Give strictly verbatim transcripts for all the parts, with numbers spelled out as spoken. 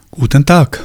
Guten Tag.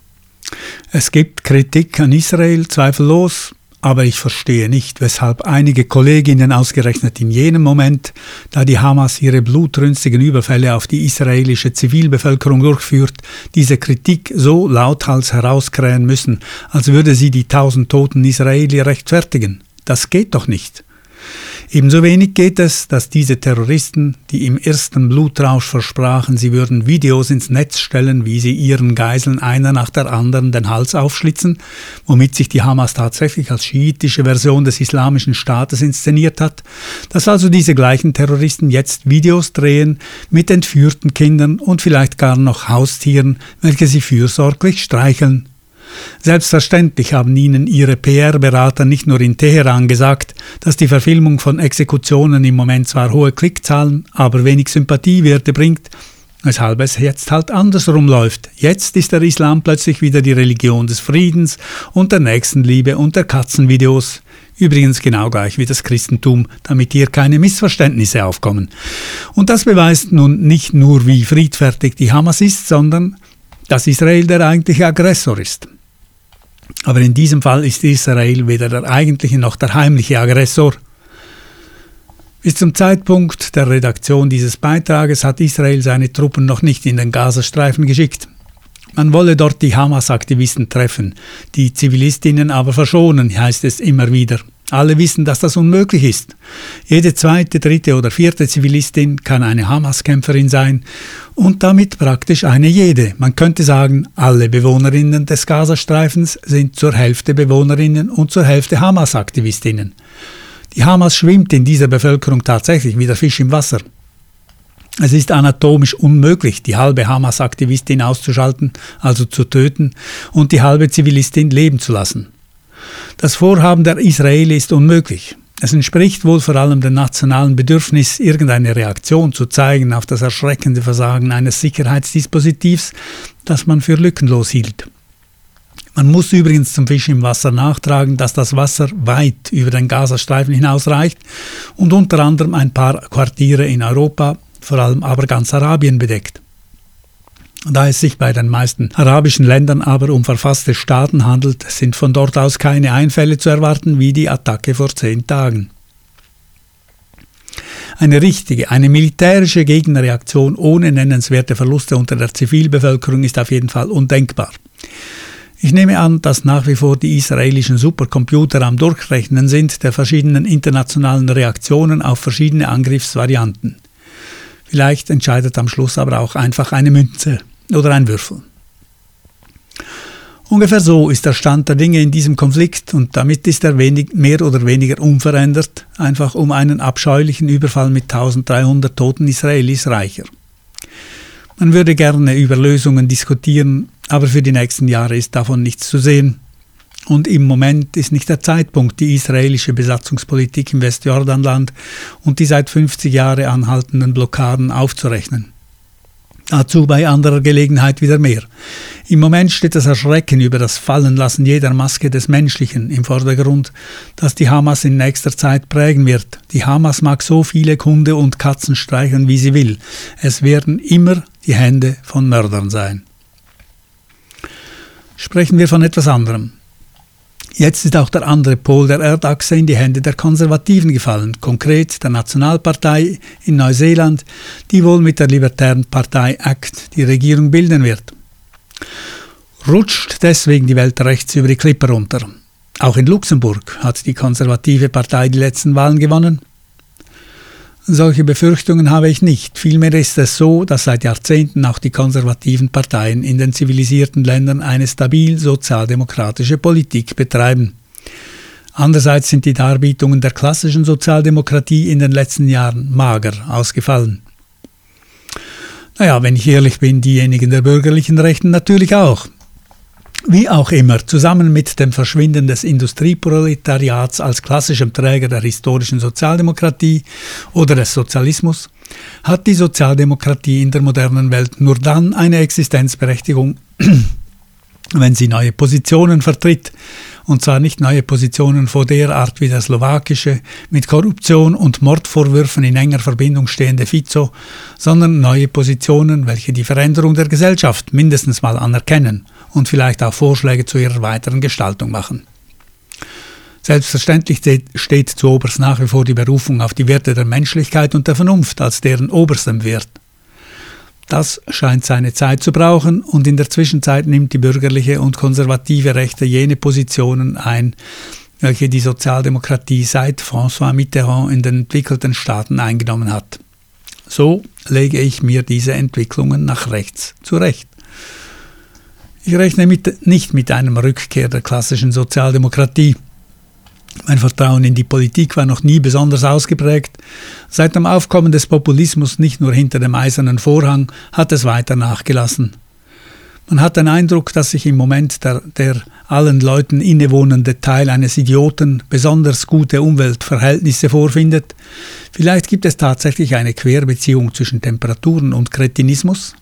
Es gibt Kritik an Israel, zweifellos, aber ich verstehe nicht, weshalb einige Kolleginnen ausgerechnet in jenem Moment, da die Hamas ihre blutrünstigen Überfälle auf die israelische Zivilbevölkerung durchführt, diese Kritik so lauthals herauskrähen müssen, als würde sie die tausend toten Israelis rechtfertigen. Das geht doch nicht. Ebenso wenig geht es, dass diese Terroristen, die im ersten Blutrausch versprachen, sie würden Videos ins Netz stellen, wie sie ihren Geiseln einer nach der anderen den Hals aufschlitzen, womit sich die Hamas tatsächlich als schiitische Version des islamischen Staates inszeniert hat, dass also diese gleichen Terroristen jetzt Videos drehen mit entführten Kindern und vielleicht gar noch Haustieren, welche sie fürsorglich streicheln. Selbstverständlich haben ihnen ihre P R-Berater nicht nur in Teheran gesagt, dass die Verfilmung von Exekutionen im Moment zwar hohe Klickzahlen, aber wenig Sympathiewerte bringt, weshalb es jetzt halt andersrum läuft. Jetzt ist der Islam plötzlich wieder die Religion des Friedens und der Nächstenliebe und der Katzenvideos. Übrigens genau gleich wie das Christentum, damit hier keine Missverständnisse aufkommen. Und das beweist nun nicht nur, wie friedfertig die Hamas ist, sondern dass Israel der eigentliche Aggressor ist. Aber in diesem Fall ist Israel weder der eigentliche noch der heimliche Aggressor. Bis zum Zeitpunkt der Redaktion dieses Beitrages hat Israel seine Truppen noch nicht in den Gazastreifen geschickt. Man wolle dort die Hamas-Aktivisten treffen, die Zivilistinnen aber verschonen, heißt es immer wieder. Alle wissen, dass das unmöglich ist. Jede zweite, dritte oder vierte Zivilistin kann eine Hamas-Kämpferin sein und damit praktisch eine jede. Man könnte sagen, alle Bewohnerinnen des Gazastreifens sind zur Hälfte Bewohnerinnen und zur Hälfte Hamas-Aktivistinnen. Die Hamas schwimmt in dieser Bevölkerung tatsächlich wie der Fisch im Wasser. Es ist anatomisch unmöglich, die halbe Hamas-Aktivistin auszuschalten, also zu töten, und die halbe Zivilistin leben zu lassen. Das Vorhaben der Israelis ist unmöglich. Es entspricht wohl vor allem dem nationalen Bedürfnis, irgendeine Reaktion zu zeigen auf das erschreckende Versagen eines Sicherheitsdispositivs, das man für lückenlos hielt. Man muss übrigens zum Fisch im Wasser nachtragen, dass das Wasser weit über den Gazastreifen hinausreicht und unter anderem ein paar Quartiere in Europa, vor allem aber ganz Arabien bedeckt. Da es sich bei den meisten arabischen Ländern aber um verfasste Staaten handelt, sind von dort aus keine Einfälle zu erwarten wie die Attacke vor zehn Tagen. Eine richtige, eine militärische Gegenreaktion ohne nennenswerte Verluste unter der Zivilbevölkerung ist auf jeden Fall undenkbar. Ich nehme an, dass nach wie vor die israelischen Supercomputer am Durchrechnen sind der verschiedenen internationalen Reaktionen auf verschiedene Angriffsvarianten. Vielleicht entscheidet am Schluss aber auch einfach eine Münze oder ein Würfel. Ungefähr so ist der Stand der Dinge in diesem Konflikt und damit ist er wenig, mehr oder weniger unverändert, einfach um einen abscheulichen Überfall mit eintausenddreihundert toten Israelis reicher. Man würde gerne über Lösungen diskutieren, aber für die nächsten Jahre ist davon nichts zu sehen. Und im Moment ist nicht der Zeitpunkt, die israelische Besatzungspolitik im Westjordanland und die seit fünfzig Jahren anhaltenden Blockaden aufzurechnen. Dazu bei anderer Gelegenheit wieder mehr. Im Moment steht das Erschrecken über das Fallenlassen jeder Maske des Menschlichen im Vordergrund, das die Hamas in nächster Zeit prägen wird. Die Hamas mag so viele Hunde und Katzen streicheln, wie sie will. Es werden immer die Hände von Mördern sein. Sprechen wir von etwas anderem. Jetzt ist auch der andere Pol der Erdachse in die Hände der Konservativen gefallen, konkret der Nationalpartei in Neuseeland, die wohl mit der libertären Partei ACT die Regierung bilden wird. Rutscht deswegen die Welt rechts über die Klippe runter. Auch in Luxemburg hat die konservative Partei die letzten Wahlen gewonnen. Solche Befürchtungen habe ich nicht. Vielmehr ist es so, dass seit Jahrzehnten auch die konservativen Parteien in den zivilisierten Ländern eine stabil sozialdemokratische Politik betreiben. Andererseits sind die Darbietungen der klassischen Sozialdemokratie in den letzten Jahren mager ausgefallen. Naja, wenn ich ehrlich bin, diejenigen der bürgerlichen Rechten natürlich auch. Wie auch immer, zusammen mit dem Verschwinden des Industrieproletariats als klassischem Träger der historischen Sozialdemokratie oder des Sozialismus, hat die Sozialdemokratie in der modernen Welt nur dann eine Existenzberechtigung, wenn sie neue Positionen vertritt Und zwar nicht neue Positionen vor der Art wie der slowakische, mit Korruption und Mordvorwürfen in enger Verbindung stehende Fico, sondern neue Positionen, welche die Veränderung der Gesellschaft mindestens mal anerkennen und vielleicht auch Vorschläge zu ihrer weiteren Gestaltung machen. Selbstverständlich steht zuoberst nach wie vor die Berufung auf die Werte der Menschlichkeit und der Vernunft als deren oberstem Wert. Das scheint seine Zeit zu brauchen und in der Zwischenzeit nimmt die bürgerliche und konservative Rechte jene Positionen ein, welche die Sozialdemokratie seit François Mitterrand in den entwickelten Staaten eingenommen hat. So lege ich mir diese Entwicklungen nach rechts zurecht. Ich rechne mit, nicht mit einer Rückkehr der klassischen Sozialdemokratie. Mein Vertrauen in die Politik war noch nie besonders ausgeprägt. Seit dem Aufkommen des Populismus nicht nur hinter dem eisernen Vorhang hat es weiter nachgelassen. Man hat den Eindruck, dass sich im Moment der, der allen Leuten innewohnende Teil eines Idioten besonders gute Umweltverhältnisse vorfindet. Vielleicht gibt es tatsächlich eine Querbeziehung zwischen Temperaturen und Kretinismus.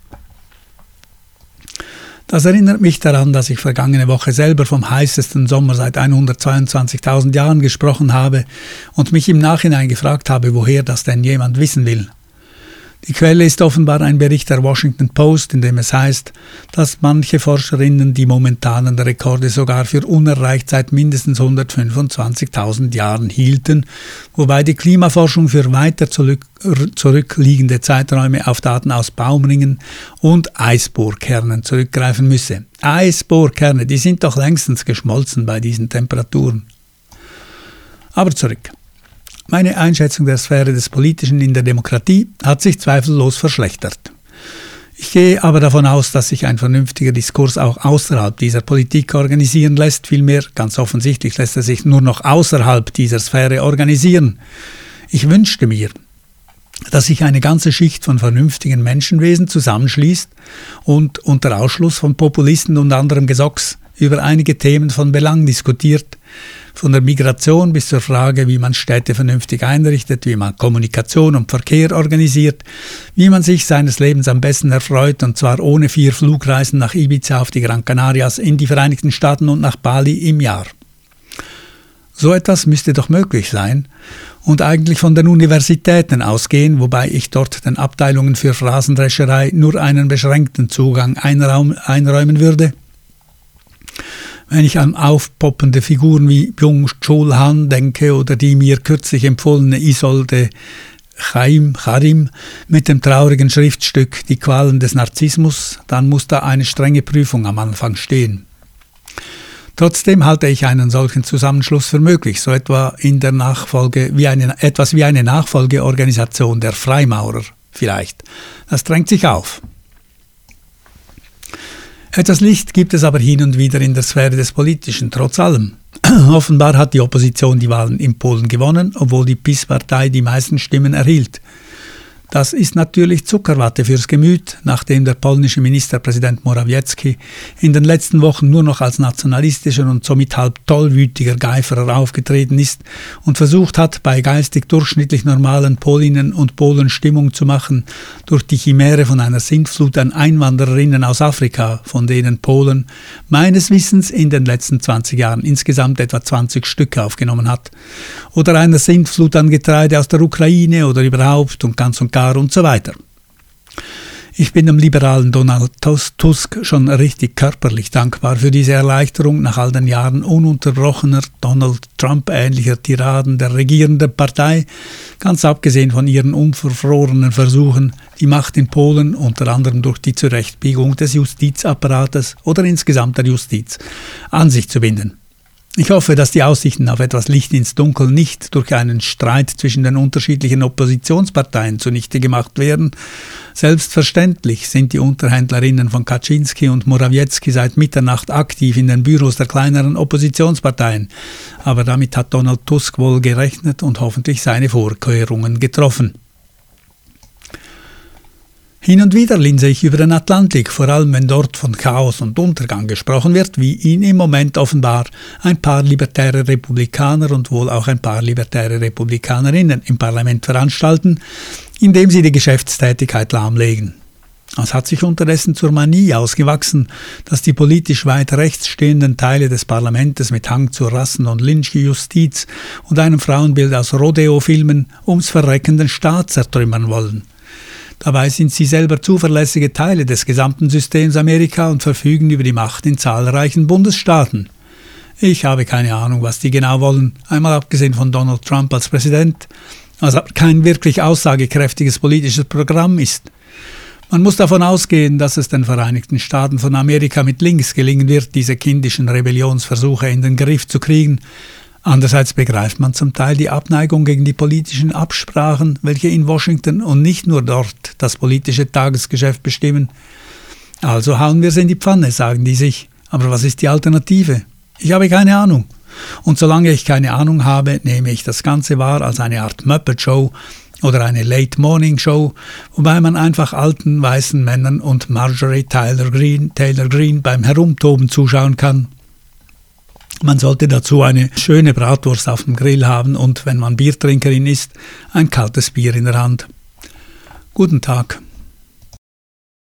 Das erinnert mich daran, dass ich vergangene Woche selber vom heißesten Sommer seit hundertzweiundzwanzigtausend Jahren gesprochen habe und mich im Nachhinein gefragt habe, woher das denn jemand wissen will. Die Quelle ist offenbar ein Bericht der Washington Post, in dem es heißt, dass manche Forscherinnen die momentanen Rekorde sogar für unerreicht seit mindestens hundertfünfundzwanzigtausend Jahren hielten, wobei die Klimaforschung für weiter zurück, zurückliegende Zeiträume auf Daten aus Baumringen und Eisbohrkernen zurückgreifen müsse. Eisbohrkerne, die sind doch längstens geschmolzen bei diesen Temperaturen. Aber zurück. Meine Einschätzung der Sphäre des Politischen in der Demokratie hat sich zweifellos verschlechtert. Ich gehe aber davon aus, dass sich ein vernünftiger Diskurs auch außerhalb dieser Politik organisieren lässt. Vielmehr, ganz offensichtlich, lässt er sich nur noch außerhalb dieser Sphäre organisieren. Ich wünschte mir, dass sich eine ganze Schicht von vernünftigen Menschenwesen zusammenschließt und unter Ausschluss von Populisten und anderem Gesocks über einige Themen von Belang diskutiert, von der Migration bis zur Frage, wie man Städte vernünftig einrichtet, wie man Kommunikation und Verkehr organisiert, wie man sich seines Lebens am besten erfreut, und zwar ohne vier Flugreisen nach Ibiza, auf die Gran Canarias, in die Vereinigten Staaten und nach Bali im Jahr. So etwas müsste doch möglich sein und eigentlich von den Universitäten ausgehen, wobei ich dort den Abteilungen für Phrasendrescherei nur einen beschränkten Zugang einraum, einräumen würde. Wenn ich an aufpoppende Figuren wie Byung-Chul Han denke oder die mir kürzlich empfohlene Isolde Chaim Charim mit dem traurigen Schriftstück Die Qualen des Narzissmus, dann muss da eine strenge Prüfung am Anfang stehen. Trotzdem halte ich einen solchen Zusammenschluss für möglich, so etwa in der Nachfolge wie eine, etwas wie eine Nachfolgeorganisation der Freimaurer vielleicht. Das drängt sich auf. Etwas Licht gibt es aber hin und wieder in der Sphäre des Politischen, trotz allem. Offenbar hat die Opposition die Wahlen in Polen gewonnen, obwohl die P I S-Partei die meisten Stimmen erhielt. Das ist natürlich Zuckerwatte fürs Gemüt, nachdem der polnische Ministerpräsident Morawiecki in den letzten Wochen nur noch als nationalistischer und somit halb tollwütiger Geiferer aufgetreten ist und versucht hat, bei geistig durchschnittlich normalen Polinnen und Polen Stimmung zu machen durch die Chimäre von einer Sintflut an Einwandererinnen aus Afrika, von denen Polen meines Wissens in den letzten zwanzig Jahren insgesamt etwa zwanzig Stücke aufgenommen hat, oder einer Sintflut an Getreide aus der Ukraine oder überhaupt und ganz und gar und so weiter. Ich bin dem liberalen Donald Tusk schon richtig körperlich dankbar für diese Erleichterung nach all den Jahren ununterbrochener Donald Trump-ähnlicher Tiraden der regierenden Partei, ganz abgesehen von ihren unverfrorenen Versuchen, die Macht in Polen unter anderem durch die Zurechtbiegung des Justizapparates oder insgesamt der Justiz an sich zu binden. Ich hoffe, dass die Aussichten auf etwas Licht ins Dunkel nicht durch einen Streit zwischen den unterschiedlichen Oppositionsparteien zunichte gemacht werden. Selbstverständlich sind die Unterhändlerinnen von Kaczynski und Morawiecki seit Mitternacht aktiv in den Büros der kleineren Oppositionsparteien. Aber damit hat Donald Tusk wohl gerechnet und hoffentlich seine Vorkehrungen getroffen. Hin und wieder linse ich über den Atlantik, vor allem wenn dort von Chaos und Untergang gesprochen wird, wie ihn im Moment offenbar ein paar libertäre Republikaner und wohl auch ein paar libertäre Republikanerinnen im Parlament veranstalten, indem sie die Geschäftstätigkeit lahmlegen. Es hat sich unterdessen zur Manie ausgewachsen, dass die politisch weit rechts stehenden Teile des Parlaments mit Hang zur Rassen- und Lynchjustiz und einem Frauenbild aus Rodeo-Filmen ums Verrecken den Staat zertrümmern wollen. Dabei sind sie selber zuverlässige Teile des gesamten Systems Amerika und verfügen über die Macht in zahlreichen Bundesstaaten. Ich habe keine Ahnung, was die genau wollen, einmal abgesehen von Donald Trump als Präsident, was aber kein wirklich aussagekräftiges politisches Programm ist. Man muss davon ausgehen, dass es den Vereinigten Staaten von Amerika mit links gelingen wird, diese kindischen Rebellionsversuche in den Griff zu kriegen. Andererseits begreift man zum Teil die Abneigung gegen die politischen Absprachen, welche in Washington und nicht nur dort das politische Tagesgeschäft bestimmen. Also hauen wir sie in die Pfanne, sagen die sich. Aber was ist die Alternative? Ich habe keine Ahnung. Und solange ich keine Ahnung habe, nehme ich das Ganze wahr als eine Art Muppet-Show oder eine Late-Morning-Show, wobei man einfach alten weißen Männern und Marjorie Taylor Greene, Taylor Greene beim Herumtoben zuschauen kann. Man sollte dazu eine schöne Bratwurst auf dem Grill haben und, wenn man Biertrinkerin ist, ein kaltes Bier in der Hand. Guten Tag.